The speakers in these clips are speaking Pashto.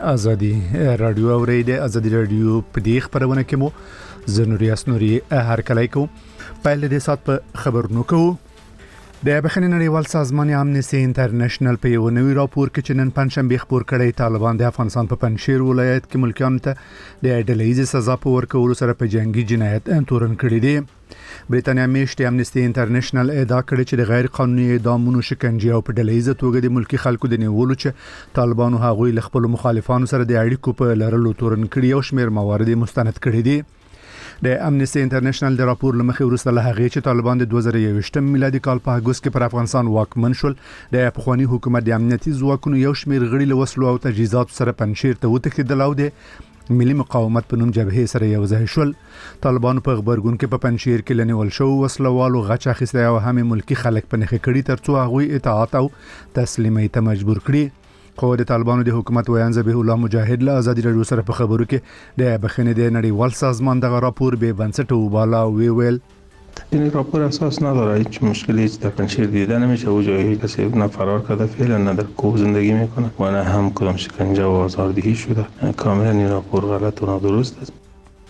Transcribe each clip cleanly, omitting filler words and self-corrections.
ازادي رادیو اوریدي ازادي رادیو په دې خبرونه کې مو زنوریاس نوري هر کله کو پایل دې سات په خبرونو کو د بخښنې نړیوال سازمان امنیستي انټرنیشنل په یو نوی راپور کې چې نن پنځشنبه خبر کړی طالبان د افغانستان په پنځشیر ولایت کې ملکیانو ته د ډلهیزې سزا په ورکولو سره په جنگي جنایت تورن کړی دی. بریټانیا میشته امنیستي انټرنیشنل ادعا کړې چې د غیر قانوني اعدامونو شکنجه او په ډلهیزه توګه د ملکی خلکو د نیولو چې طالبانو هغوی له خپل مخالفانو سره د اړیکو په لرلو تورن کړی او شمیر موارد مستند کړی دي. د امنیستي انټرنیشنل د راپور لمخې ورسته له هغه چې طالبان د 2021 میلادي کال په اگست کې پر افغانستان واکمن شول د پخوانی حکومت د امنیتي ځواکونو یو شمیر غړي له وسلو او تجهیزات سره پنځشیر ته وتښتېدل او د ملي مقاومت په نوم جبهه سره یو ځای شول. طالبان په خبرګون کې په پنځشیر کې لنیول شو وسلوالو غچ اخیسته او هم ملکی خلک په نخښه کړي ترڅو هغه اطاعت او تسلیمۍ ته مجبور کړي. خو د طالبانو د حکومت ویان ذبیح الله مجاهد له ازادي رادیو سره په خبرو کې د بخښنې د نړیوال سازمان دغه راپور به بنسټ وباله ویل این راپور اساس نداره، هیچ مشکلی در پنجشیر دیده نمیشه. او جایی کسی نه فرار کرده فعلا نه در کوه زندگی میکنه و نه هم کدام شکنجه و آزاردهی شده. کاملا این راپور غلط و نادرست است.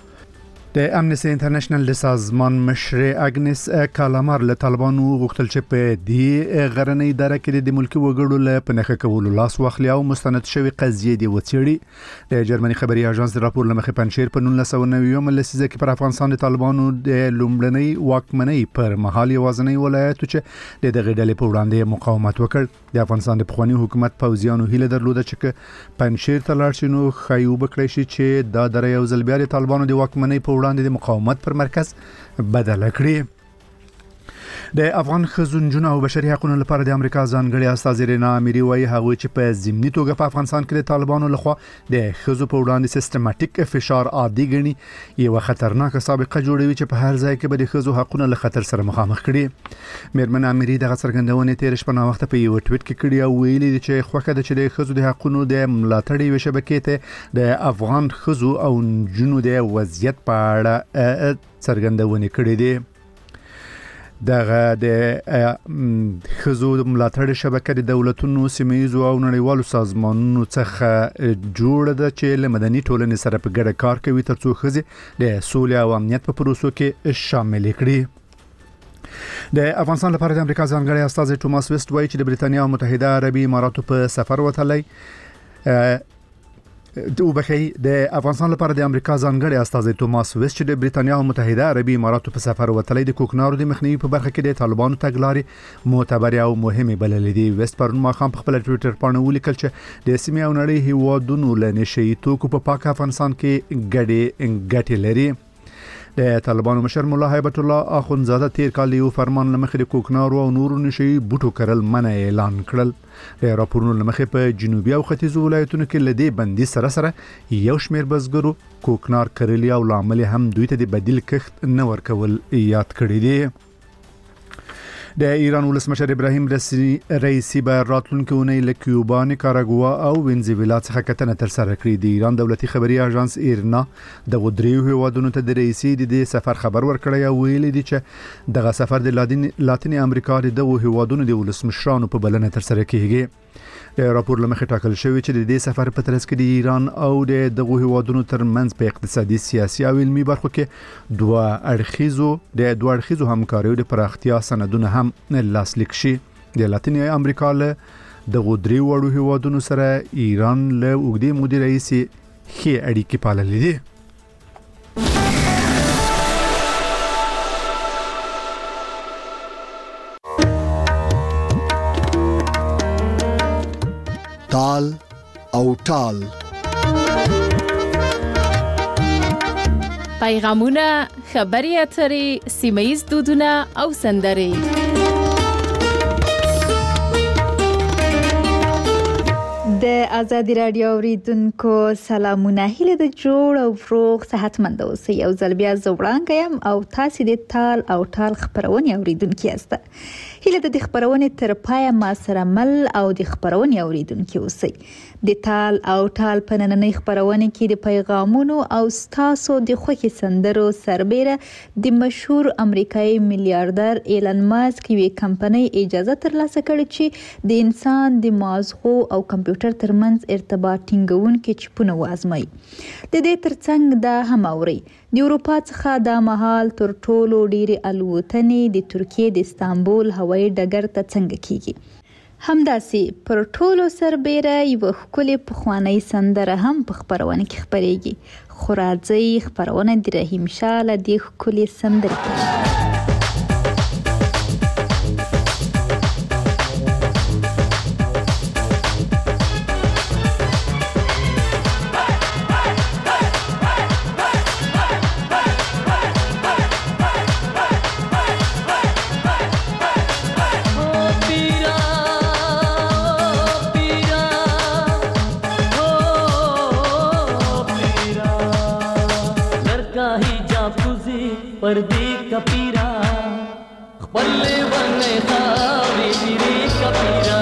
د امنیستي انټرنیشنل د سازمان مشر اګنس کالامار له طالبانو غوښتل چې په دې غرنۍ اداره کې د ملکی وګړو له پنهخه کولو لاس واخلي او مستند شوی قضیه دی وڅېړي. د جرمني خبري اژانس د راپور لمخې پنځشیر په 1990 لسیزه کې پر افغانستان د طالبانو د لومړنۍ واکمنۍ پر مهال یوازنۍ ولایت چې د دغه ډلې په وړاندې مقاومت وکړ. د افغانستان د پخوانی حکومت پوځیانو هیله درلوده چې پنځشیر ته لاړ شي نو خایو بکړي شي چې دا در یو ځل بیا د طالبانو د واکمنۍ په وړاندې د مقاومت پر مرکز بدل کړي. د افغان خزونجونو او بشري حقوقو لپاره د امریکا ځانګړي استازي رینا اميري وايي هغه چې په ضمني توګه په افغانستان کې د طالبانو لخوا د خزو په وړاندې سیستماتیک فشار عادي ګڼي یو خطرناک سابقه جوړوي چې په هر ځای کې به د خزو حقوقو له خطر سره مخامخ کړي. میرمن اميري دغه څرګندونه تیر شپه وخت په یو ټویټ کې کړی او ویلي چې خوښه ده چې د خزو د حقوقو د ملاتړ یو شبکې ته د افغان خزو او جنو د وضعیت په اړه څرګندونه کړې ده. دغه د خزو ملاتړ شبکې د دولتونو سیمه‌یزو او نړیوالو سازمانونو څخه جوړه ده چې له مدني ټولنې سره په ګډه کار کوي ترڅو خزي د سولې او امنیت په پروسو کې شامل کړي. د افغانستان لپاره د امریکا ځانګړي استازي توماس ویسټ وایي چې د بریټانیا او متحده عربي اماراتو په سفر وتلی د افغانستان لپاره د امریکا ځانګړي استازي توماس ویسټ چې د بریټانیا او متحده عربي اماراتو په سفر وتلی د کوکنارو د مخنیوي په برخه کې د طالبانو تګلارې معتبر او مهمه بللې دي. ویسټ پرون ماښام په خپل ټویټر باندې ولیکل چې د سیمې او نړۍ هیوادونو له نشي توکو په پاک افغانستان کې ګټې لري. د طالبانو مشر مولا هیبت الله اخونزاده تیر کال یو فرمان لمخې د کوکنارو او نورو نشي بوټو کرل منع اعلان کړل. د راپورونو لمخې په جنوبي او ختیځو ولایتونو کې لدی بندي سره یو شمیر بزګرو کوکنار کرلی او لامل هم دوی ته د بدیل کښت نه ورکول یاد کړی دی. د ایران ولسمشر ابراهیم رئیسی به راتلونکي اونۍ له کیوبا، نیکاراګوا او وینزویلا څخه کتنه تر سره کړې. د ایران دولتي خبري اژانس ایرنا د غدریو هیوادونو ته د رئیسی د سفر خبر ورکړی او ویلي دي چې دغه سفر د لاتینی امریکا د دغه هیوادونو د ولسمشرانو په بلنه تر سره کیږي. د راپور لمخې ټاکل شوی چې د دې سفر په ترڅ کې د ایران او د دغه هیوادونو ترمنځ په اقتصادي، سیاسي او علمي برخو کې دوه اړخیزو همکاریو د پراختیا سندونه هم لاسلیک شي. د لاتینی امریکا له دغه درې وړو هیوادونو سره ایران له اوږدې مودې راهیسې ښې اړیکې پاللې دي. تال او ټال پیغامونه، خبري اترې، سیمه‌ییز دودونه او سندرې د ازادي رادیو اوریدونکو سلامونه. هیله د جوړ او فروغ صحتمند اوسئ. یو ځل بیا زوړانګ یم او تاسو د تال او ټال خبرونه اوریدونکو یاست. هیله د خبرونه تر پای ما سره مل او د خبرونه اوریدونکو اوسئ. د تال او ټال په نننۍ خبرونه کې د پیغامونو او ستاسو د خوښي سندرو سربېره د مشهور امریکایي میلیاردر ایلن ماسک یوې کمپنۍ اجازه ترلاسه کړې چې د انسان د مازغو او کمپیوټر ترمنځ ارتباط ټینګونکي چپونه وازموي. د دې ترڅنګ دا هم اوري د اروپا څخه د مهال تر ټولو ډېری الوتنې د ترکیې د استانبول هوایي ډګر ته څنګه کیږي. همداسې پر ټولو سربېره یوه ښکلې پخوانۍ سندره هم په خپرونه کې خپرېږي. خو راځئ خپرونه د رحیم شاه له دې ښکلې سندرې کوي. पर्दे कपीरा बल्ले बने खावी गिरी कपीरा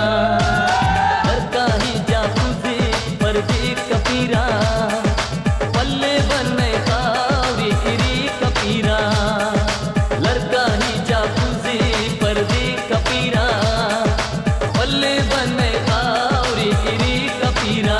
लड़का ही जाफुजे पर्दे कपीरा बल्ले बने खावी गिरी कपीरा लड़का ही जाफुजे पर्दे कपीरा बल्ले बने खावी गिरी कपीरा.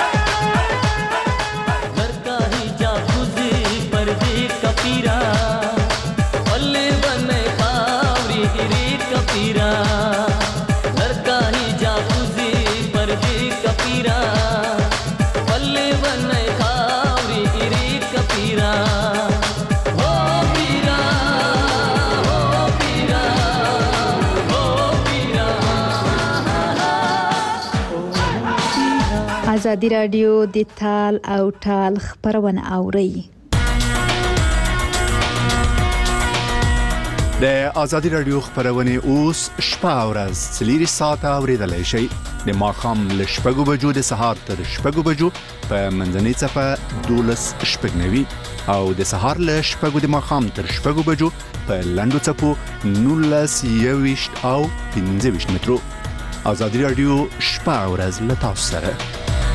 पर्दे कपीरा ازادي راډیو د تال او ټال خبرونه اوري. د ازادي راډیو خبرونه اوس شپه او ورځ 3 ساعته اوریدلای شئ. د ماښام له 6 بجو د سهار تر 6 بجو په منځنۍ صفه 12:09 او د سهار له 6 د ماښام تر 6 بجو په لنډو صفو 19:20 او 15 مترو. ازادي راډیو شپه او ورځ له تاسو سره.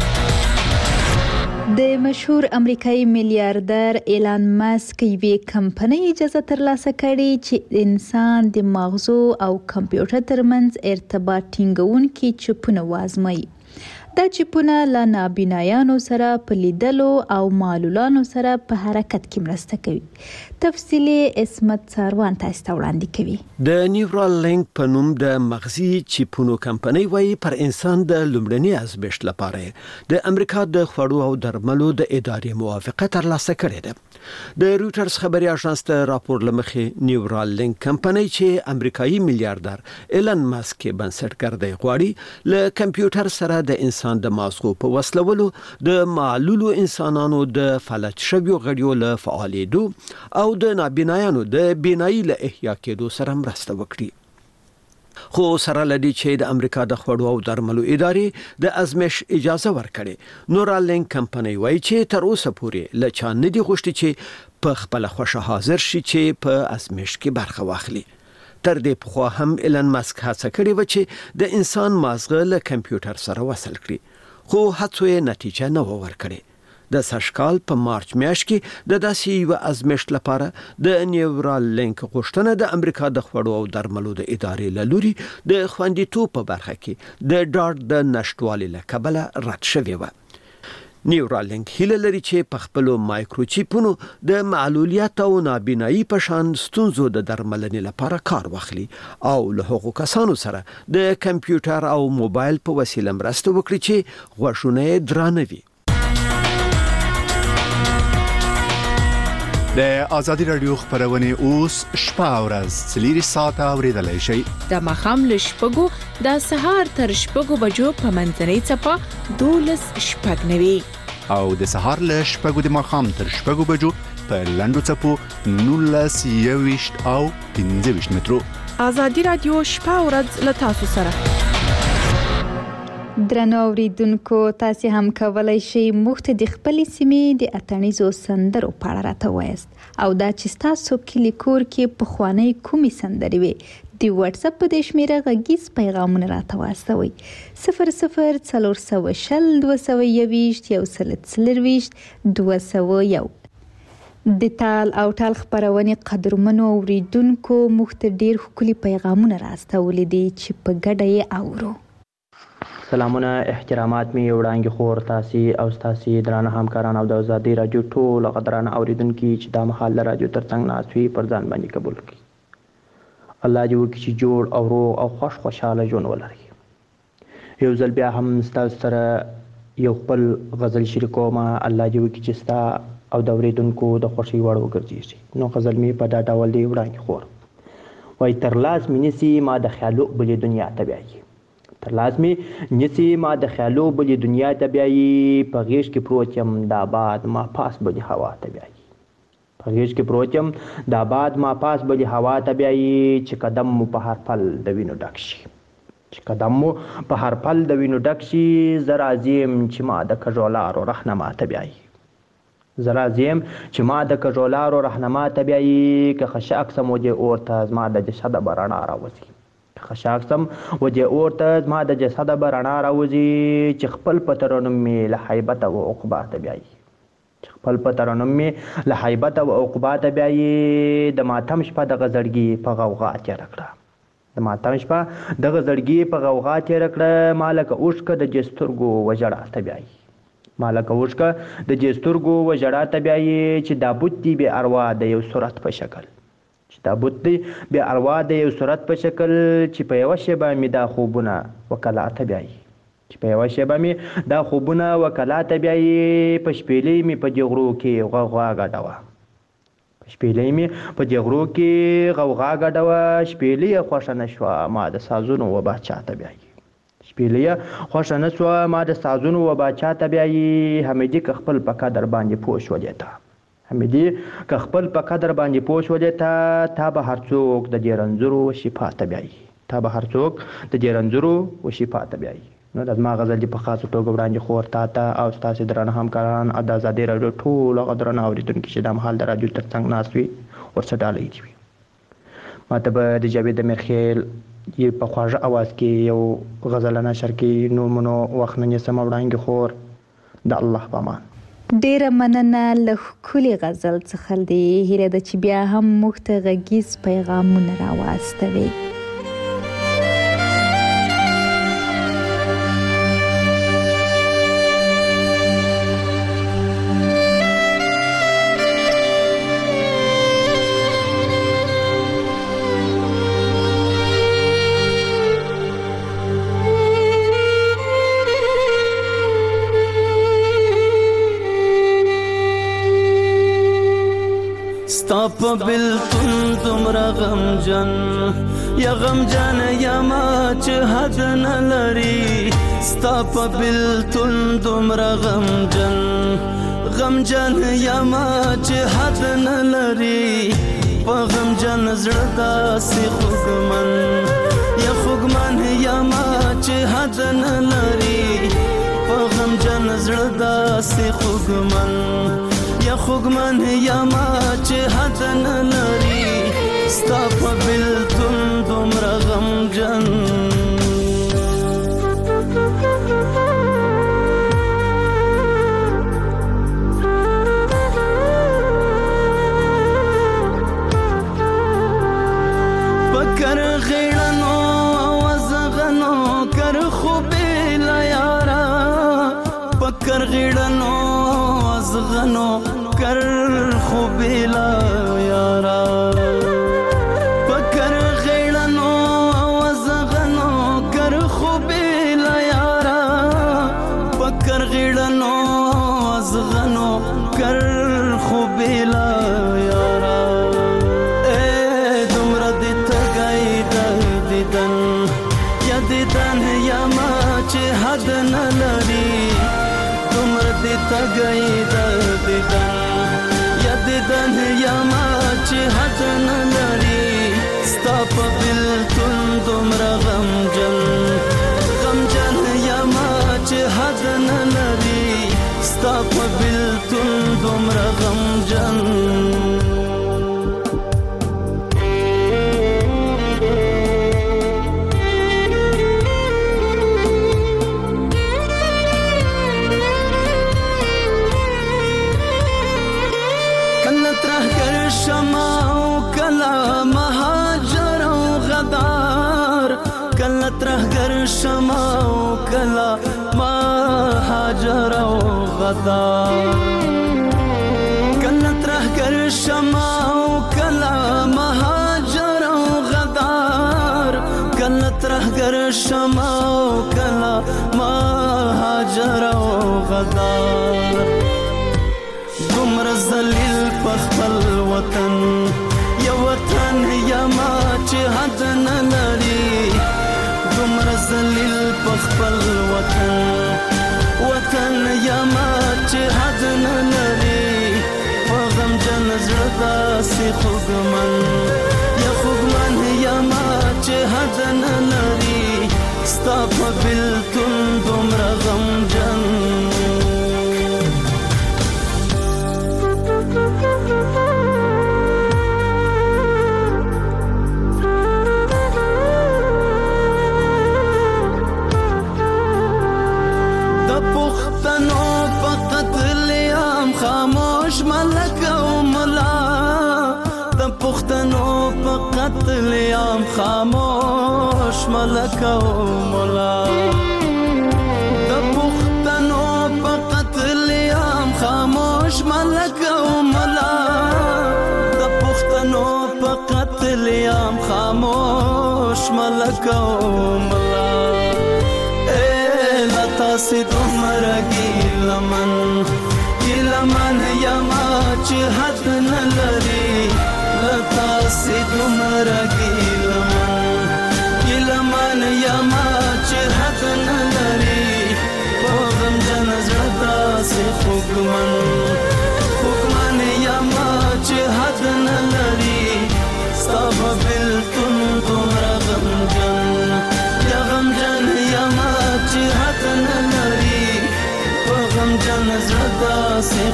د مشهور امریکایي میلیاردر ایلان ماسک یوې کمپنۍ اجازه ترلاسه کړې چې انسان د مغزو او کمپیوټر ترمنځ ارتباط ټینګونکي چپونه وازموي. دا چپونه له نابینایانو سره په لیدلو او معلولانو سره په حرکت کې مرسته کوي. تفصیلی اسمت ساروان تاسو ته وړاندې کوي. د نیورال لینک په نوم د مغزي چپونو کمپنۍ وايي پر انسان د لومړني ازمېښت لپاره د امریکا د خوړو او درملو د ادارې موافقه ترلاسه کړې ده. د رويټرز خبري اژانس ته راپور لمخې نیورال لینک کمپنۍ چې امریکایي میلیاردر ایلان ماسک بنسټګر دی غواړي له کمپیوټر سره د انسان د مازغو په وسلولو د معلولو انسانانو د فلج شویو غړیو له فعالېدو او د نابینایانو د بینایي له احیا کېدو سره مرسته وکړي. خو سره لدی چې د امریکا د خوړو او درملو ادارې د ازمېښت اجازه ورکړي. نورال لینک کمپنۍ وایي چې تر اوسه پورې له چا نه دي غوښتي چې په خپل خوښه حاضر شي چې په ازمېښت کې برخه واخلي. تر دې پخوا هم ایلان ماسک هڅه کړې و چې د انسان مازغه له کمپیوټر سره وصل کړي خو هڅو یې نتیجه نه ورکړې. د سږکال په مارچ میاشت کې د داسې یو ازمېښت لپاره د نیورال لینک غوښتنه د امریکا د خوړو او درملو د ادارې له لوري د خوندیتوب په برخه کې د ډاډ د نشټوالي له کبله رد شوې و. نیورال لینک هیله لري چې په خپل مایکروچیپونو د معلولیت او نابینایی په شان ستونزو د درملنې لپاره کار واخلي او له هغو کسانو سره د کمپیوټر او موبایل په وسیله مرسته وکړي چې غوښونه درانه وي. د ازادي راډیو خبرونه اوس شپه او ورځ 3 ساعته اوریدلای شئ. د ماښام له 6 د سهار تر 6 بجو په منځنۍ صفه 12:09 او د سهار له 6 د ماښام تر 6 بجو په لنډو صفو 19:20 او 15 مترو. ازادي راډیو شپه او ورځ له تاسو سره. درنو اوریدونکو تاسو هم کولای شئ مخته د خپلې سیمې د اتڼیزو سندرو په اړه راته وایاست او دا چې تاسو کلی کور کې په خوانی کومي سندري وي د واتس اپ په شمیره غږیز پیغامونه راته واستوي 0040 221 201. د تال او ټال خبرونه قدرمنو اوریدونکو مخته ډیر ښکلي پیغامونه راستولي دي چې په ګډه یې اورو. سلامونه احترامات می وړاندې خور تاسو او تاسو درانه همکاران او د ازادي رادیو ټول قدرانه اوریدونکو چې د محل رادیو ترڅنګ ناسوي پر ځان باندې قبول کړي. الله دې وکړي چې جوړ او روغ او خوشاله ژوند ولري. یو ځل بیا هم تاسو سره یو خپل غزل شریکوم. الله دې وکړي چې تاسو او د اوریدونکو د خوشي وړ وګرځي. نو غزل می په دا ډول دی وړاندې خور وای تر لاس مینسی ما د خیالو بلې دنیا ته بیایي. تر لازمي نسی ما د خیالو بلې دنیا ته بیایي. په غیږ کې پروت یم د آباد ما پاس بلې هوا ته بیایي. په غیږ کې پروت یم د آباد ما پاس بلې هوا ته بیایي. چې قدم مو په هر پل د وینو ډک شي. چې قدم مو په هر پل د وینو ډک شي. زه راځي یم چې ما د کږو لارو رهنما ته بیایي. زه راځي یم چې ما د کږو لارو رهنما ته بیایي. که خشاک سم وجې اور ته زما د جسده به رڼا راوځي. خشاک سم وجه اورته زما د جسده به رڼا راوځي. چې خپل په ترنم مې له حیبته و عقباته بیایي. چې خپل په ترنم مې له حیبته و عقباته بیایي. د ماتم شپه دغه زړګي په غوغا تېره کړه. د ماتم شپه دغه زړګي په غوغا تېره کړه. ما لکه اوښکه د جسترګو وژړا ته بیایي. ما لکه اوښکه د جسترګو وژړا ته بیایي. چې دا بت دی بې اروا د یو صورت په شکل. چې دا بت دی بې اروا د یو صورت په شکل. چې په یوه شیبه مې دا خوبونه وکلا ته بیایي. چې په یوه شیبه مې دا خوبونه وکلا ته بیایي. په شپېلۍ مې په جغرو کې غوغا ګډوه. په شپېلۍ مې په جغرو کې غوغا ګډوه. شپېلۍ یې خوښه نه شوه ما د سازونو و باچا ته بیایي. شپیلیه خوښه نه شوه ما د سازونو و باچا ته بیایي حمیدي که خپل په قدر باندې پوه شولې ته حمیدي که خپل په قدر باندې پوه شولې ته تا به هر څوک د دې رنځورو شفا ته بیایي تا به هر څوک د دې رنځورو و شفا ته بیایي نو د زما غزل دې په خاصه توګه وړاندې خور تا ته او ستاسې درانه همکاران د ازادۍ راډیو ټول هغه درانه اورېدونکي چې دا مهال د راډیو تر څنګ ناست وي ورڅه ډالۍ دي وي ما ته به د جاوید امیرخیل په خواږه اواز کې یو غزل نشر کې نومونو وخت نه نیسم وړاندې خور د الله په امان ډیره مننه له ښکلي غزل څخه دې هیله ده چې بیا هم موږ ته غږیز پیغامونه راواستوي په بلتون دومره غمجن یا غمجن یا ما چې حد نه لري ستا په بلتون دومره غمجن یا ما چې حد نه لري په غمجن زړه داسې خوږمن یا ما چې حد نه لري په غمجن زړه داسې خوږمن یا ما چې حد نه لري ستا په بلتون دومره غمجن پکر غیړنو وزغنو کر خوبې لا یارا پکر غیړنو وزغنو کر خوبې لا یارا پکر غیړنو وزغنو کر خوبې لا یارا پکر غیړنو وزغنو کر خوبې لا یارا اے دومره دې تګای د دیدن یا ما چې حد نه لري دومره دې تګای د دیدن یا ما چې حد نه لري ستا په بلتون دومره غمجن یا ما چې حد نه لري ستا په بلتون دومره غمجن شما او کلا ما هاجر او غدار کله ترهګر شما او کلا ما هاجر او غدار کله ترهګر شما او کلا ما هاجر او غدار دومره ذلیل په خپل وطن یا وطن یا ما چې حد نه لري دومره ذلیل په خپل وطن یا ما چې حد نه لري په غمجن زړه داسې خوږمن یا ما چې حد نه لري ستا په بلتون دومره غمجن خاموش ملک او ملا د پښتنو په قتل عام خاموش ملک او ملا د پښتنو په قتل عام خاموش ملک او ملا د پښتنو په قتل عام خاموش ملک او ملا اے لتا سي دومره ګیلمن یا ما چې حد نه لري لتا سي دومره ګیلمن یا ما چې حد نه داسې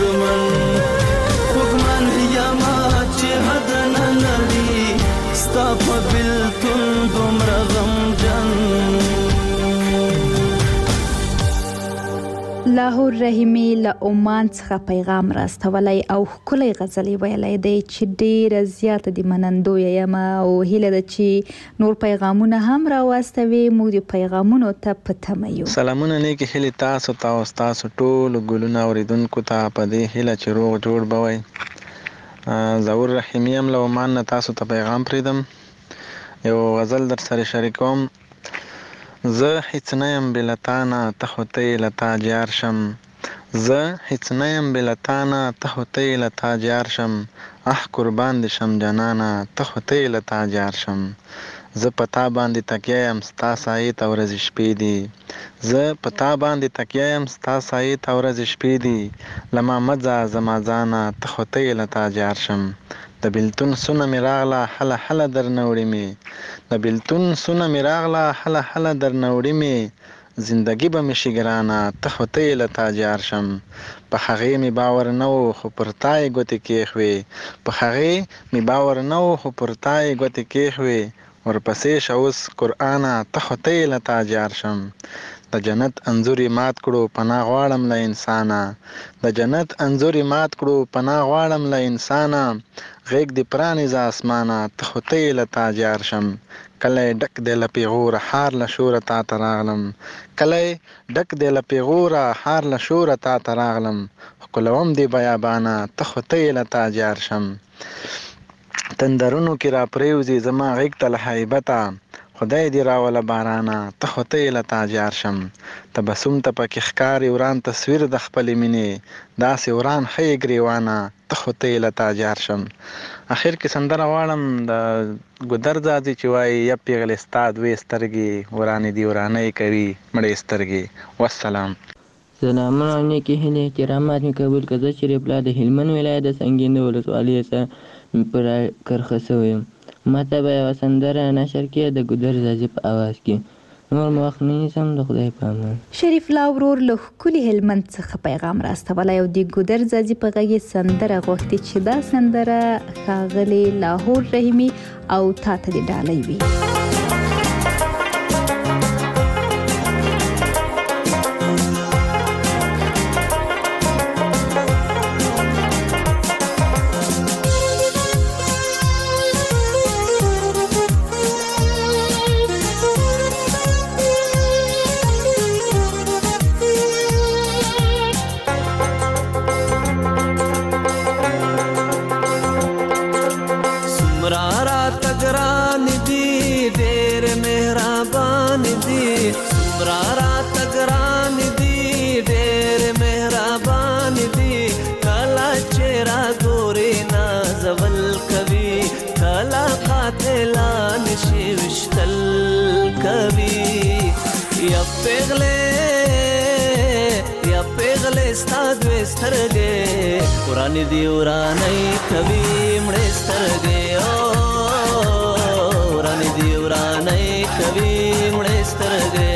خوږمن یما چې حد نه لري ستا په بلتون دومره غمجن. لاهور رحیمي له عمان څخه پیغام راستولی او ښکلی غزل یې ویلی دی چې ډېره زیاته د منندویه یم او هیله ده چې نور پیغامونه هم راواستوي. موږ د پیغامونو ته په تمه یو. سلامونه نیکې هیلې تاسو ته او ستاسو ټولو ګلونه اورېدونکو ته په دې هیله چې روغ جوړ به وئ. ظهور رحیمي یم له عمان نه تاسو ته پیغام پرېږدم. یو غزل در سره شریکوم. زه هیڅ نه یم بې له تا نه ته خو ته یې له تا جار شم. زه هیڅ نه یم بې له تا نه ته خو ته یې له تا جار شم. قربان دې شم جانانه ته خو ته یې له تا جار شم. زه په تا باندې تکیه یم ستا سایې ته ورځې شپې دي. زه په تا باندې تکیه یم ستا سایې ته ورځې شپې دي. له ما مه ځه زما ځانه ته خو ته یې له تا جار شم. د بلتون سونه مې راغله هله هله درنه وړې مې. د بلتون سونه مې راغله هله هله درنه وړې مې. زندګي به مې شي ګرانه ته خو ته یې له تا جار شم. په هغې مې باور نه و خو پر تا یې ګوتې کېښوې. په هغې مې باور نه و خو پر تا یې ګوتې کېښوې. ورپسې شه اوس قرآنه ته خو ته یې له تا جار شم. د جنت انځور یې مات کړو پناه غواړم له انسانه. د جنت انځور یې مات کړو پناه غواړم له انسانه. غیږ دې پرانیزه اسمانه ته خو ته یې له تا جار شم. کلی ډک دی له پیغوره هار له شوره تا ته راغلم. کلی ډک دی له پیغوره هار له شوره تا ته راغلم. ښکلوم دې بیابانه ته خو ته یې له تا جار شم. تندرونو کې را پرېوځي زما غیږ ته له هیبته. خدای دې راوله بارانه ته خو ته یې له تا جار شم. تبسم ته پکې ښکاري وران تصویر د خپلې مینې. داسې وران ښه ګریوانه ته خو ته یې له تا جار شم. اخر کې سندره غواړم د ګودر ځاځي چې وایي یا پیغلې ستا دوې سترګې ورانې دي ورانۍ کوي مړې سترګې. والسلام. سلامونه او نیکې هیلې احترامات مې قبول کړه. زه شریف الله د هلمند ولایت د سنګین د ولسوالۍ څخه پر کرخه شوی یم. ماته به یوه سندره نشر کړې د ګودر ځاځي په اواز کې. نور مو وخت نه نیسم د خدای په امان. شریف الله ورور له ښکلي هلمند څخه پیغام راستولی او د ګودر ځاځي په غږ یې سندره غوښتې چې دا سندره ښاغلي لاهور رحیمي او تا ته دې ډالۍ وي. ورانې دي ورانۍ کوي مړې سترګې. ورانې دي ورانۍ کوي مړې سترګې.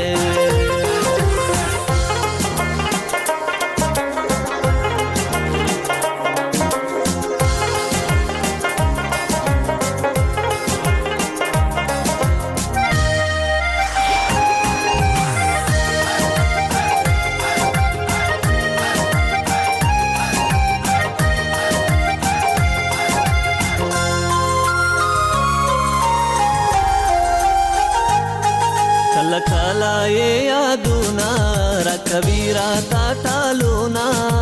کبیرا تا ټالونا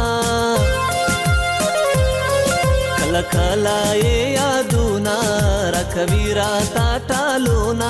کلا کلا یادونا را کبیرا تا ټالونا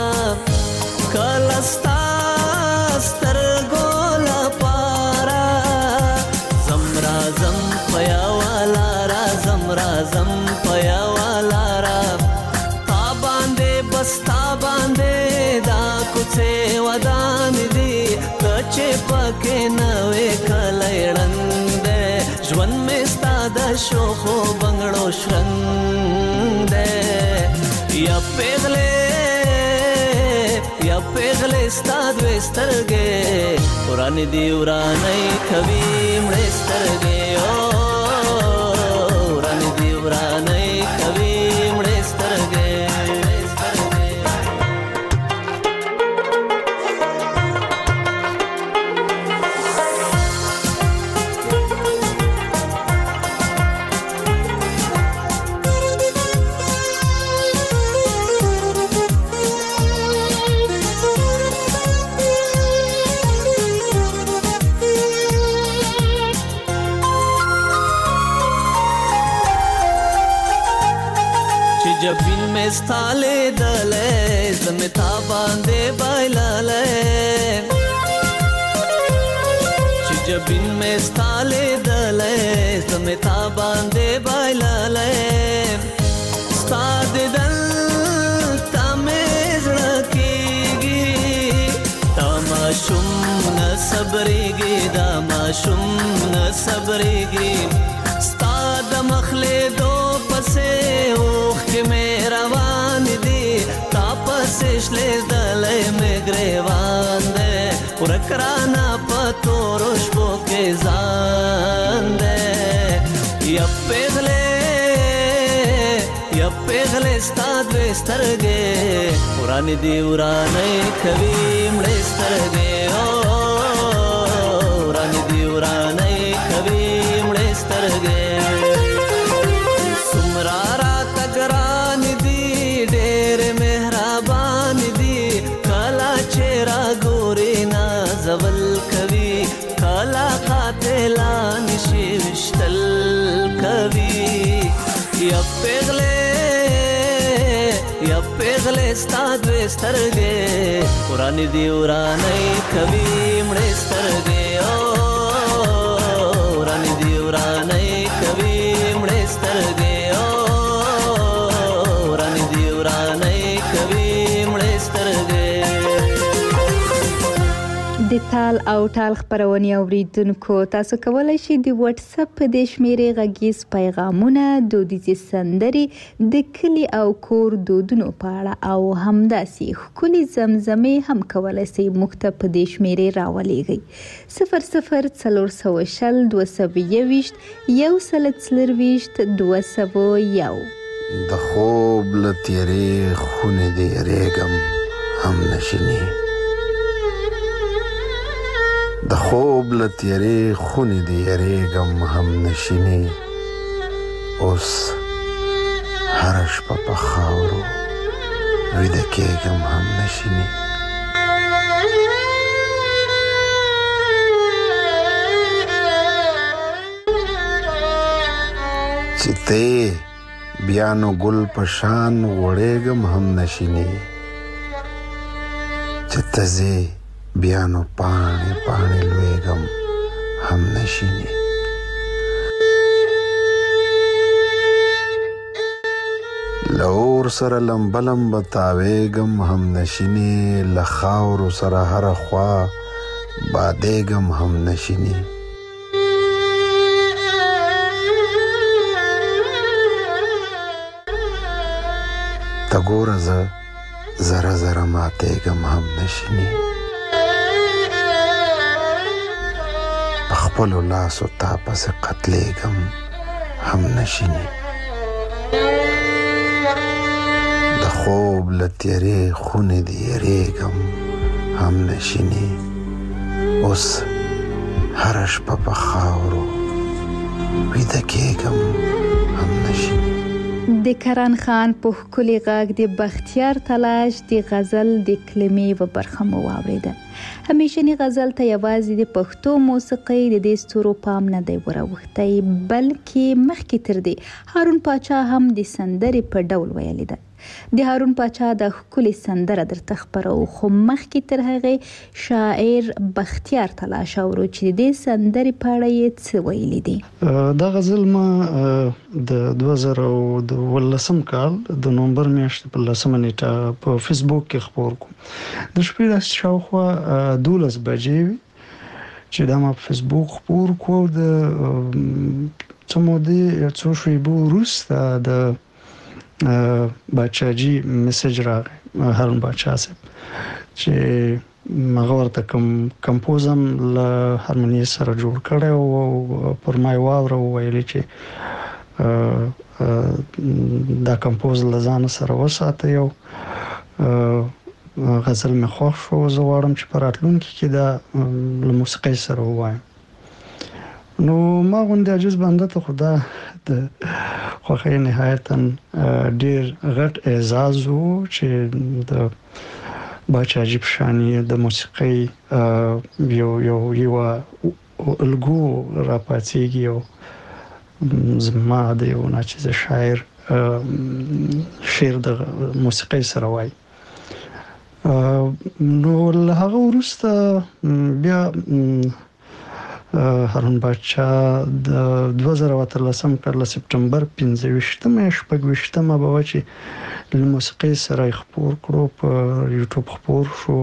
کلا ستر ګولا پارا زمرا زم پیا والا را زمرا زم پیا والا را تا باندې بستا باندې دا کوڅه ودان دي چې پکې نوې کلېړند ژوند مې ستا د شوخو بنګړو شرنګ یا پیغلې ستا دوې سترګې وران دی ورانې کوي مړې سترګې وران دی ورانې کوي مړې سترګې जब बिन में स्थाले दले जमता बांधे बाइलाले जब बिन में स्थाले दले जमता बांधे बाइलाले स्ताद दल तमेज रखेगी तमाशुम न सबरेगी दामाशुम न सबरेगी स्ताद मखले दो पसे ओख के मेरा वान दी तापस इसले दले में ग्रेवान दे उरकराना पतो रोशबो के जान दे यप्पेगले स्ताद वेस्तरगे उरानी दी उराने कवी मड़े स्तरगे उरानी दी उराने कवी मड़े स्तरगे सुमरारा तगरान दी डेर मेहराबान दी काला चेहरा गोरी ना जवल कवि काला कातेला निशिविष्टल कवि यप्पेगले स्ताद वेस्तरगे उरानी दी उराने कवि मड़े स्तरगे उरानी दी उराने कवि मड़े स्तरगे उरानी दी उराने कवि मड़े स्तरगे د تال او ټال خبرونه اوریدونکو تاسو کولای شئ د واتس اپ په د شمیرې غږیز پیغامونه دودیزې سندرې د کلی او کور دودونو په اړه او همداسې ښکلي زمزمې هم کولای شئ موږ ته په د شمیرې راولېږئ 00 د خوب له تیارې خونې دې یریږم هم نشینې د خوب له تیارې خونې دې یریږم هم نشینې اوس هره شپه په خاورو ویده کېږم هم نشینې چې ته بیا نو ګل په شان غوړېږم هم نشینې چې ته ځې بیا نو پاڼې پاڼې لویږم هم نشینې له اور سره لمبه لمبه تاویږم هم نشینې له خاورو سره هره خوا بادېږم هم نشینې ته ګوره زه ذره ذره ماتېږم هم نشینې په خپلو لاسو تا پسې قتلېږم هم نشینې د خوب له تیارې خونې دې یریږم هم نشینې اوس هره شپه په خاورو ویده کېږم هم نشینې د کرن خان په ښکلي غږ د بختیار تلاش د غزل د کلمې و برخه مو واورېده. همیشني غزل ته یوازې د پښتو موسیقۍ د دې ستورو پام نه دی وراوښتی، بلکې مخکې تر دې هارون پاچا هم د سندرې په ډول ویلې ده. د هارون پاچا د ښکلې سندره درته خپرو، خو مخکې تر هغې شاعر بختیار تلاش اورو چې د دې سندرې په اړه یې څه ویلي دي. دا غزل ما د 2018 کال د نومبر میاشتې په 10 نیټه په فیسبوک کې خپور کوم. د شپې شاوخوا 12 بجې وي چې دا ما په فیسبوک خپور کو. د څو مودې څو شېبو وروسته د باچاجي میسج راغی، هارون باچا صاحب، چې هغه ورته کمپوزم له هارمونی سره جوړ کړی او پر ما واوره ویلي چې دا کمپوز له ځان سره وساتي او غزل مې خوښ شو. زه غواړم چې په راتلونکي کې دا له موسیقۍ سره ووایم. نو ما غوندې عجز بنده ته خو دا د خوښۍ نهایتا ډېر غټ اعزاز و چې د باچا عجیب شانې د موسیقۍ یوه الګو راپاڅېږي او زما د یو ناچیزه شاعر شعر د موسیقۍ سره وایي. نو له هغه وروسته بیا هارون باچا د 2013 کال سپټمبر 15مه 16مه به و چې له موسیقۍ سره خپور کړو، په یوټیوب خپور شو.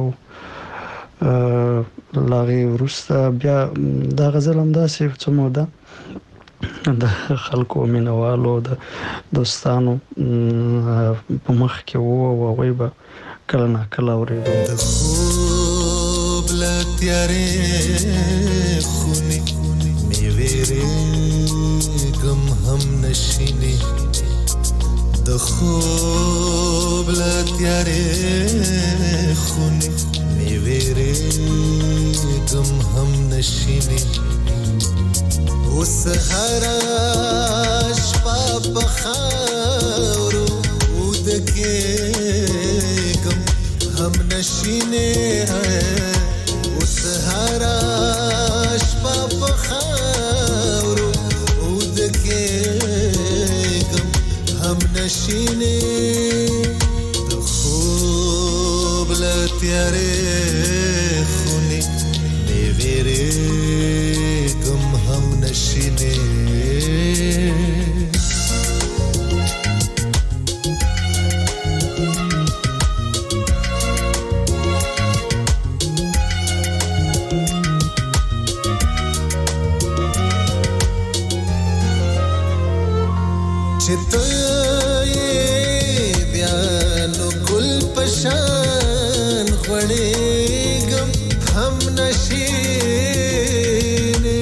لاغې وروسته بیا دا غزل همداسې څه موده د خلکو مینوالو د دوستانو په مخ کې وو او هغوی به کله ناکله اورېدو. د خوب له تیارې خونې مې وېرېږم هم نشینې، د خوب له تیارې خونې مې وېرېږم هم نشینې، اوس هره شپه په خاورو ودکېږم هم نشینې، اوس هره شپه په خاورو ودکېږم هم نشینې، د خوب له تیارې خونې مې وېرېږم هم نشینې. چې ته یې بیا نو ګل پشان غوړېږم هم نشینې،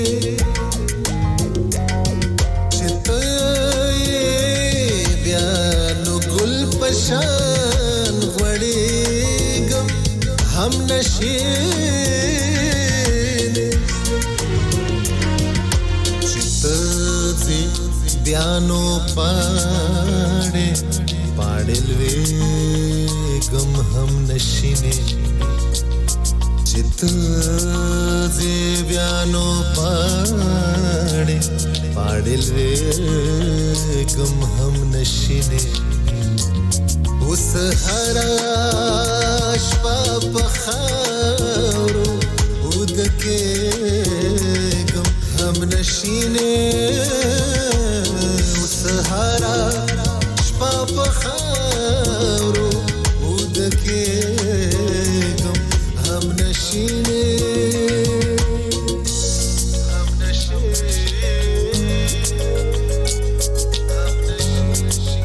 چې ته یې بیا نو ګل پشان غوړېږم هم نشینې، چې ته بیا نو پاړې پاړل وېږم هم نشینې، چې ته بیا نو پاړې پاړل وېږم هم نشینې، اوس هره شپه په خاورو ودکېږم هم نشینې، سهارا شپه په خاورو ودکېږم هم نشینې، هم نشینې، هم نشینې.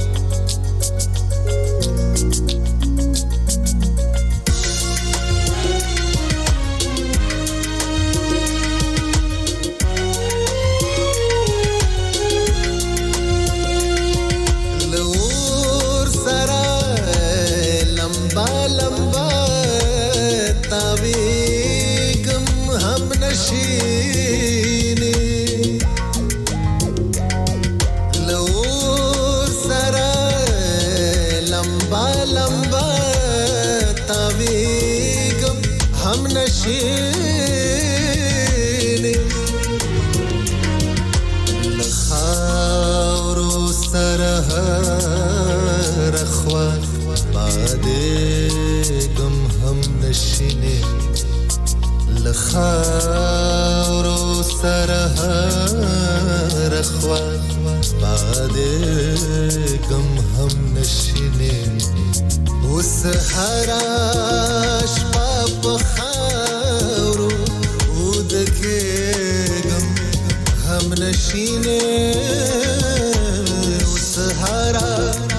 لخاورو سره رخوا بادېږم هم نشینې، لخاورو سره رخوا بادېږم هم نشینې، اوس هره شپه په خاورو ودکېږم هم نشینې، اوس هره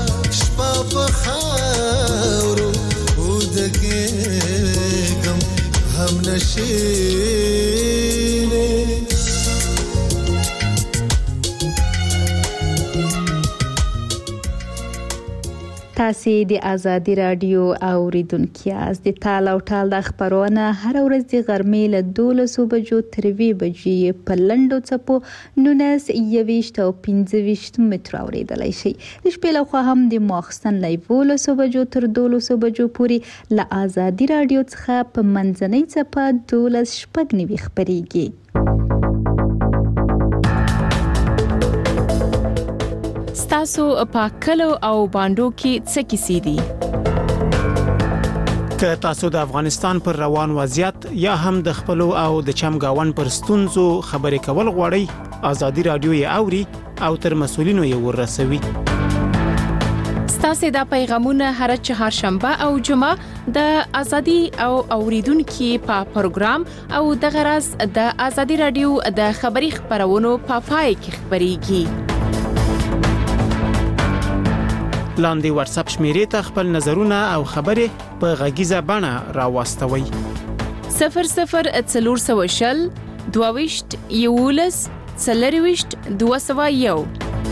شپه په خاورو ودکېږم نشینه تاسو د ازادي رادیو اوریدونکو یاست. د تال او ټال د خبرونه هر ورځ د غرمې له 12 بجو تر 2 بجې په لندو چپو 19 او 15 متر اوریدلای شي. د شپې له خوا هم د ماخستن له 12 بجو تر 12 بجو پورې له ازادي رادیو څخه په منځنۍ چپه 12 شپږ خبريږي. تاسو په کلو او باندو کې څه کیسې دي؟ که تاسو د افغانستان پر روان وضعیت یا هم د خپل او د چمګاون پر ستونزو خبرې کول غواړئ، ازادي رادیو یې اوري او تر مسولینو یې ورسوي. ستاسو د پیغامونه هر چهارشنبه او جمعه د ازادي او اوریدونکو په پروګرام او د غرض د ازادي رادیو د خبري خبرونو په پای کې خبريږي. لاندې واتس اپ شمیرې ته خپل نظرونه او خبرې په غږیزه بڼه راوستوي. 0040 22 11 40 201.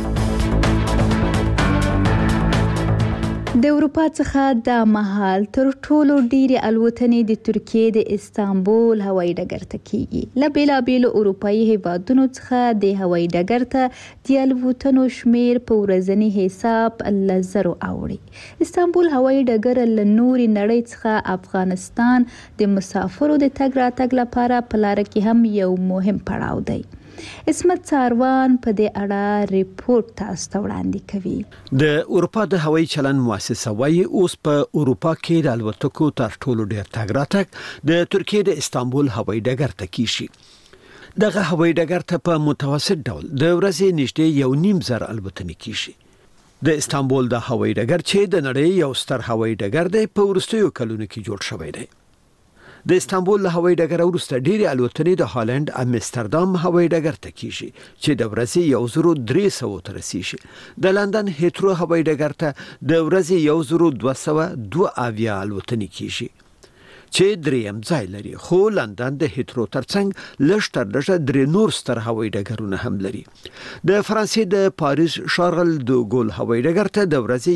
د اروپا څخه د مهال تر ټولو ډیره الوتنې د ترکیې د استانبول هوایي ډګر ته کیږي. له بیلابیلو اروپایي هیوادونو څخه د هوایي ډګر ته د الوتنو شمیر په ورځني حساب لزرو اوړي. استانبول هوایي ډګر له نوري نړۍ څخه افغانستان د مسافرو د تګ راتګ لپاره په لار کې هم یو مهم پړاو دی. اسمت ساروان په دې اړه ریپورت تاسو ته وړاندې کوي. د اروپا د هوایي چلند مؤسسه وايي اوس په اروپا کې د الوتکو تر ټولو ډېر تګ راتګ د ترکیې د استانبول هوایي ډګر ته کیږي. دغه هوایي ډګر ته په متوسط ډول د ورځې نږدې 1.5 الوتنې کیږي. د استانبول د هوایي ډګر چې د نړۍ یو ستر هوایي ډګر دی په وروستیو کلونو کې جوړ شوی دی. د استانبول له هوایي ډګر وروسته ډېری الوتنې د هالند امستردام هوایي ډګر ته کیږي چې د ورځې 1300 ته رسیږي. د لندن هیترو هوایي ډګر ته د ورځې 1202 الوتنې کیږي چې دریم ځای لري، خو لندن د هیترو ترڅنګ لږ تر لږه درې نور ستر هوایي ډګرونه هم لري. د فرانسې د پاریس شارل دو ګول هوایي ډګر ته د ورځې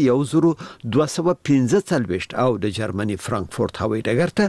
1215 او د جرمني فرانکفورت هوایي ډګر ته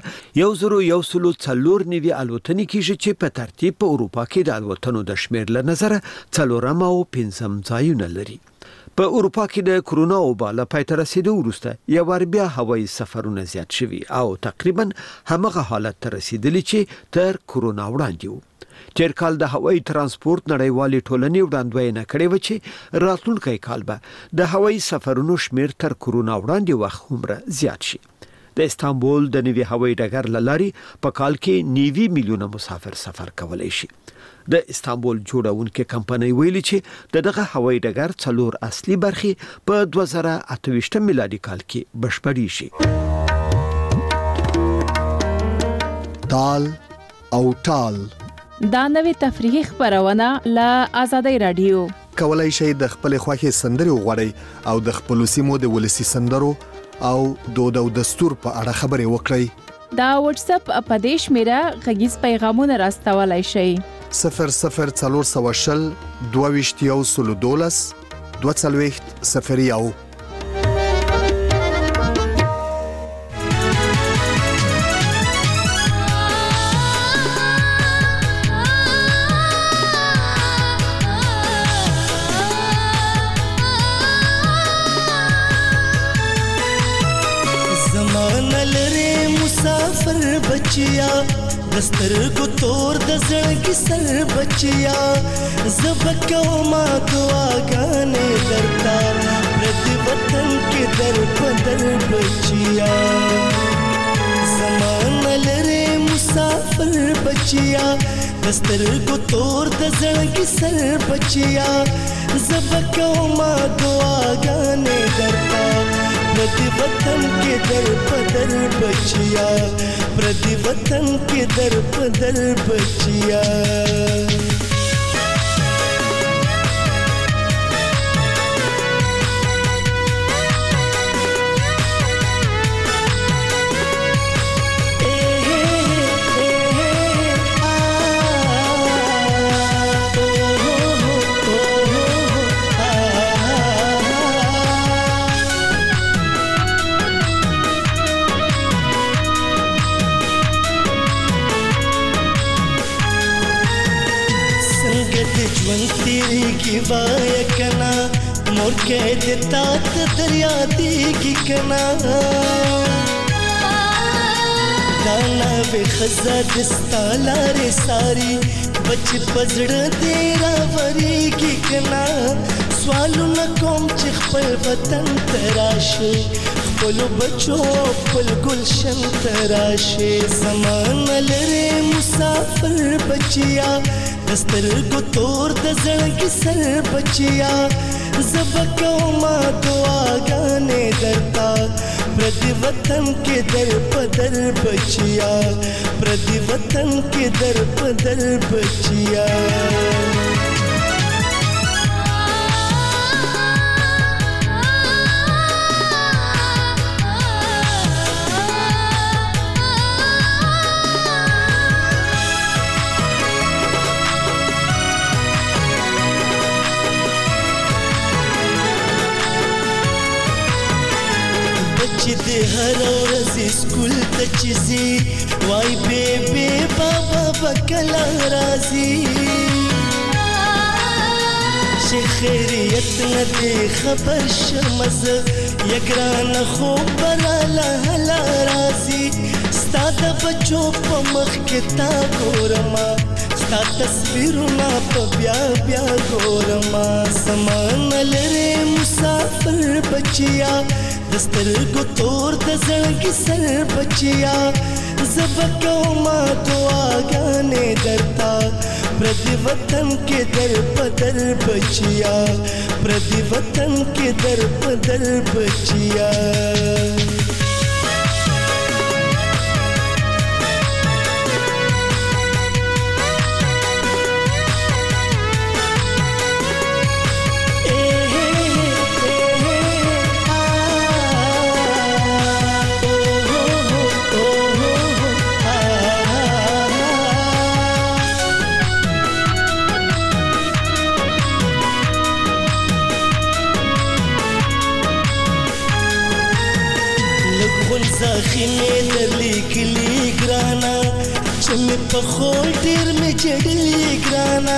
1104 الوتنې کیږي چې په ترتیب په اروپا کې د الوتنو د شمیر له نظره 4 او 5 ځایونه لري. په اروپا کې د کرونا وبا له پای ته رسیدو وروسته یو بیا هوایي سفرونه زیات شوي او تقریبا همغه حالت ته رسیدلی چې تر کرونا وړاندې وو. تیر کال د هوایي ترانسپورت نړیوالې ټولنې وړاندوینه کړې و چې راتلونکی کال به د هوایي سفرونو شمیر تر کرونا وړاندې وخت عمره زیات شي. د استانبول د نوي هوایي ډګر له لارې په کال کې 9 میلیونه مسافر سفر کولی شي. د استانبول جوړونکو کمپنۍ ویلي چې دغه هوایي ډګر 4 اصلي برخې په 2028 میلادي کال کې بشپړې شي. تال او ټال دا نوې تفریحي خبرونه له ازادي رادیو. کولای شئ د خپل خوښي سندري وغوړئ او د خپل سیمو د ولسی سندرو او دود او دستور په اړه خبرې وکړئ. دا واتس اپ اپدیش میرا غږیز پیغامونه راستولای شئ. 0040 22 12 बचिया दस्तर को तोड़ दजड़ की सर बचिया ज़बक्यों माँ दुआ गाने दरता प्रति वतन के दर पदर बचिया ज़मान लरे मुसाफिर बचिया दस्तर को तोड़ दजड़ की सर बचिया ज़बक्यों माँ दुआ गाने दरता प्रति वतन के दर पदर बचिया प्रति वतन के दर पदर बचिया د ژوند تیریږي وایه کنه مور کې د تات دریا دیږي کنه دانا به خزا دستا لارې ساری بچ پزړه دې راوريږي کنه سوالونه کوم چې خپل وطن تراشه خپل بچو خپل گلشن تراشه زمان لري مسافر بچیا دستر کو تور د زړګي سر بچیا زبکو ما دعاګانې درتا پردی وطن کې در پدر بچیا پردی وطن کې در پدر بچیا چې د هر ورځ سکول ته چیزي وای بیبي بابا بکلا راځي چې خیریت نه دی خبر شمز یګران خو براله هلا راځي ستاد بچو په مخ کې تا ګورما ستا تصویرونه په بیا بیا ګورما سامان لري مسافر بچیا دستر کو تور د زړګي سر بچیا زبکو ما دعاګانې درتا پردی وطن کې در پدر بچیا پردی وطن کې در پدر بچیا خینه درلی کلی ګرانا چې مې په خول ډیر مې جړلی ګرانا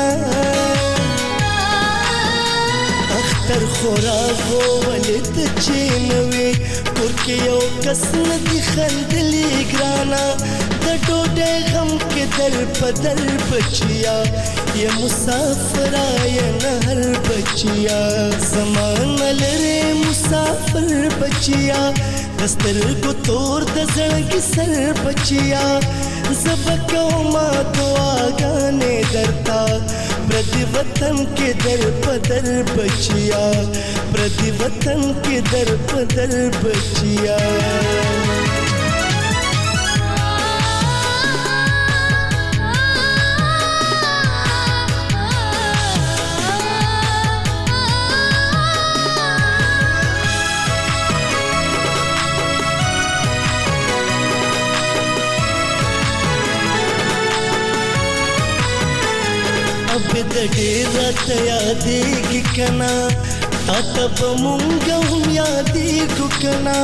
اختر خوراغو ولید چینوي کور کې یو کس ندی خندلی ګرانا د ډوډۍ غم کې در پدر بچیا یا مسافر یا نهر بچیا زمان لري مسافر بچیا دستر کو تور د زړګي سر بچیا زبکو ما دعاګانې درتا پردی وطن کې در پدر بچیا پردی وطن کې در پدر بچیا د ډیر رات یادېږي کنا اته په مونږ هم یادېږو کنا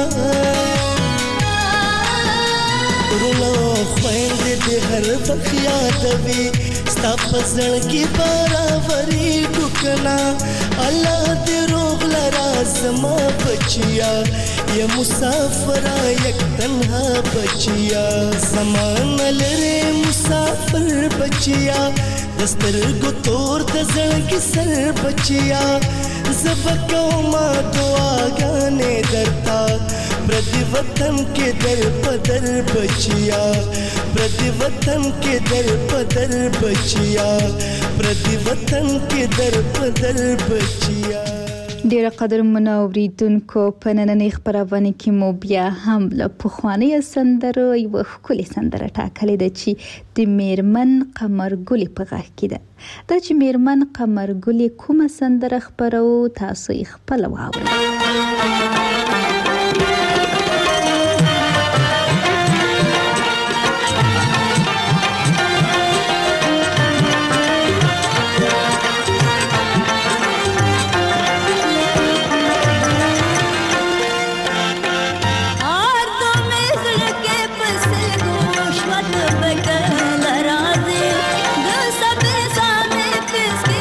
ورونو خویندې د هر وخت یادوي ستا په زړګي برابرېږو کنا الله دې روغ لرا زما بچیا یا مسافره یک تنها بچیا زمان لري مسافر بچیا دستر کو تور د زړګي سر بچیا زبکو ما دعاګانې درتا پردی وطن کې در پدر بچیا پردی وطن کې در پدر بچیا پردی وطن کې در پدر بچیا ډیر قدر منوریدونکو په نننۍ خبرونه کې مو بیا هم له پخوانۍ سندرو یو ښکلې سندره ټاکلې ده چې د میرمن قمرګلې په غږ کې ده دا چې میرمن قمرګلې کومه سندره خبرو تاسو یې خپل واورئ Kiss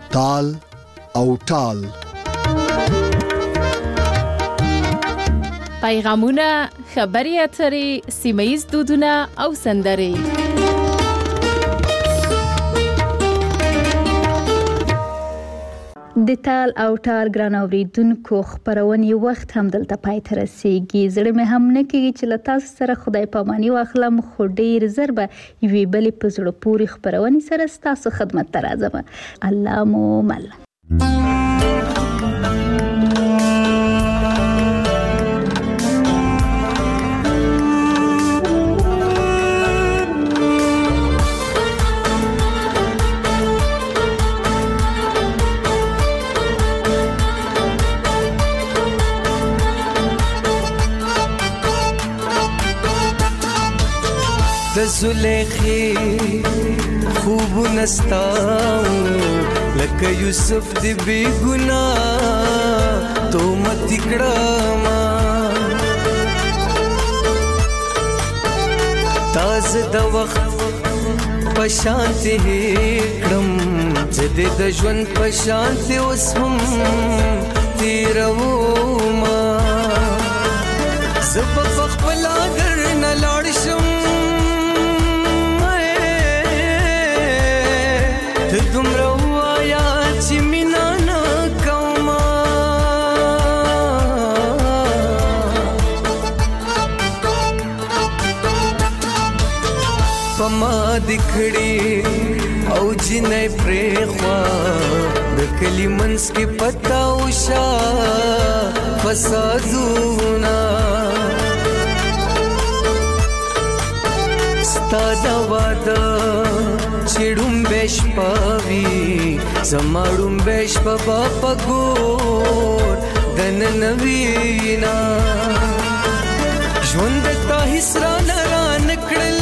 تال او ټال. پیغامونه، خبري اترې، سیمه‌یز دودونه او سندرې. د تال او ټال ګران اوریدونکو خبرونې وخت هم دلته پای ته رسیږي. زړه مې هم نه کېږي چې له تاسو سره خدای پاماني واخلم، خو ډېر زر به یوې بلې په زړه پورې خبرونې سره ستاسو خدمت ته راځم. الله مو مل. زلیخی خوب نستاو لکه یوسف دی بی گناہ تو مت کړما تاز د وخت پشانتی کړم زده د ژوند پشانتی اوس هم تیرو ما زب خپل در نه لاړ شم دومره وایا چې مینا نه کومه پما دکړي او جنې پرېخوا د کلی منس کې پتا وشا فسادونا ستاده واده چړم بش پاوی زماړم بش په پګور دن نوینا ژوند ته حسرا نه نکړل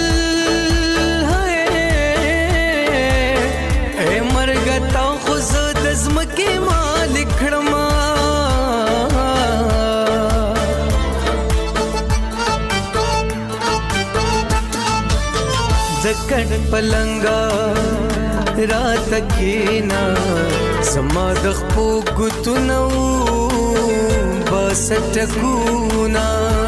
اے مرګ تا خو زد زمکه مالک کړما زکړ پلنګا رات کینا سما د خپو ګتنو بس ټکونا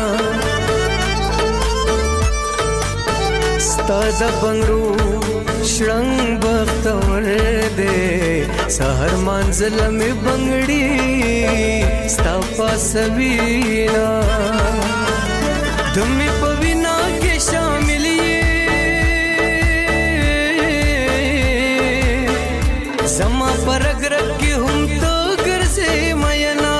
ستاد بنگرو شړنګ بختور دې سحر منزل می بنگړي ستا پاسوینا دمه پوینا کې شامل زما پرګر کې هم تو ګرځې مینا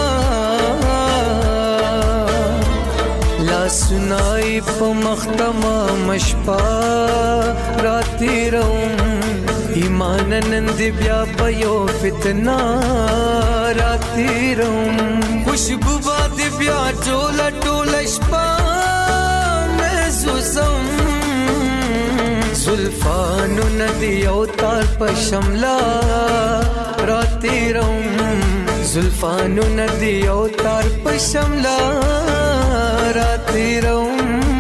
لا سنای په مختما مشپا راتی روم ایمان نند بیا پيو فتنا راتی روم خوشبو باد بیا ټوله ټوله شپه مزوسم زلفانو ندی او تار پشملا راتی روم زلفانو ندی او تار پشملا راتی روم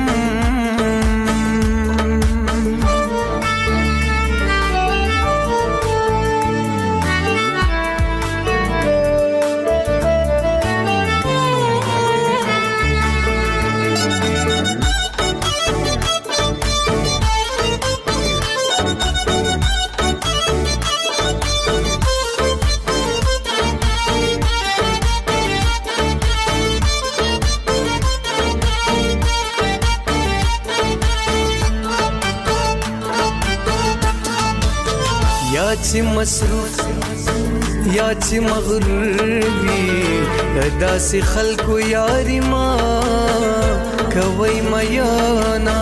یا چې مصروف یا چې مغرور وي داسې خلکو یاري ما کوي میانا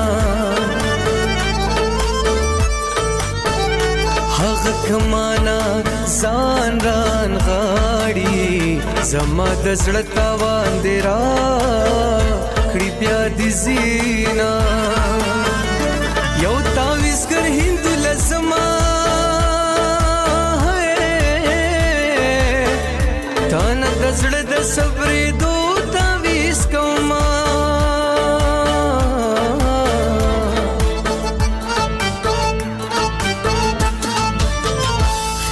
هغه کمانا ځان ران غاړي زما د زړه تاوان دی را کړي بیا دي زینا یو تاویزګر هند لزما تان د زړه د صبرې دو تاویز کوما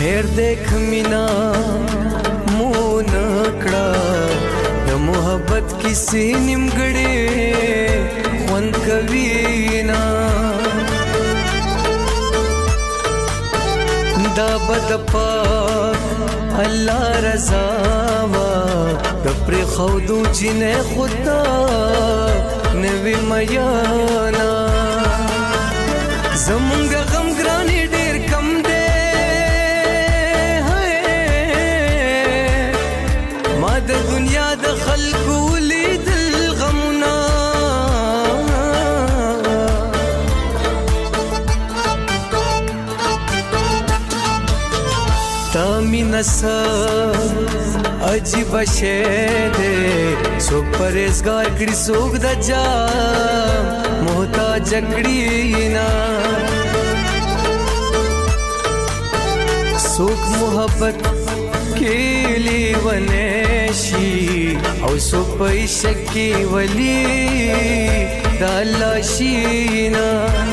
هیر دیکھ مینا مو نکڑا د محبت کسی نیمګړې خوند کوي نا دا بد پاک الله رضا وا د پر خودو چې نه خدا نوی میانا زمونږ غم ګرانی ډیر کم دی ما د دنیا د خلکو لیدل غمونه تامین سر عجیب شے دے سوک پریزگار کڑی سوک دا جا محتاج کڑی نا سوک محبت کیلی ونیشی او سوک پیشکی ولی دا اللہ شینا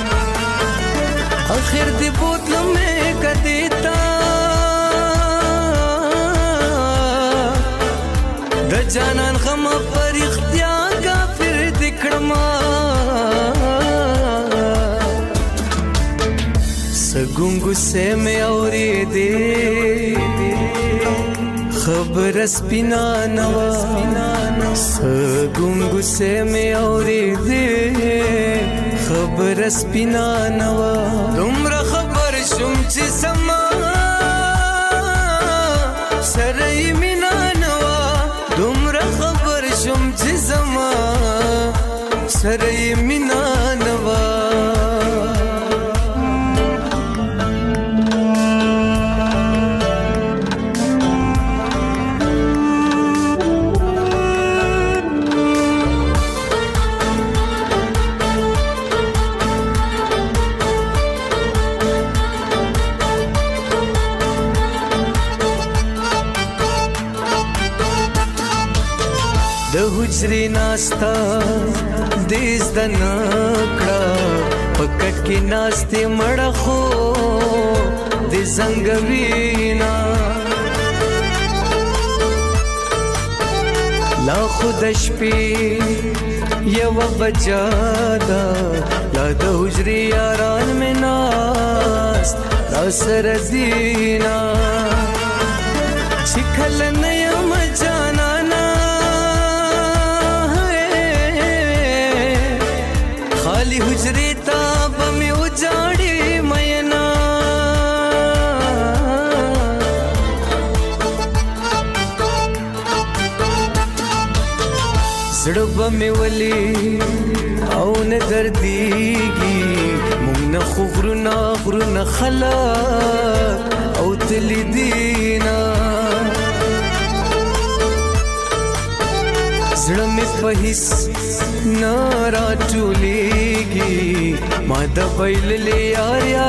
آخر دی بوتل میں کدیتا د جانان غم پر اختیار کافر دکړما سګونګو سه مې اورې دې خبر سپینا نوا سګونګو سه مې اورې دې خبر سپینا نوا دومره خبر شوم چې سما سره مینا دومره خبر شم چې زما سره مینا نوا حجری ناستا دیز د نکړه پکټ کې ناشته مړه خو د زنګ وینا لا خود شپې یو بجادا لا د حجری یاران مې ناست را سر دینا چکل نه یم جانا خالی حجری تا بمی اجاڑی مینا زړه بمی ولی او نه دردیږي مونږ نه خو غرونه خلک او تلی دینا زړه مې په هیڅ نارا ټولیږي ما د بیللې یار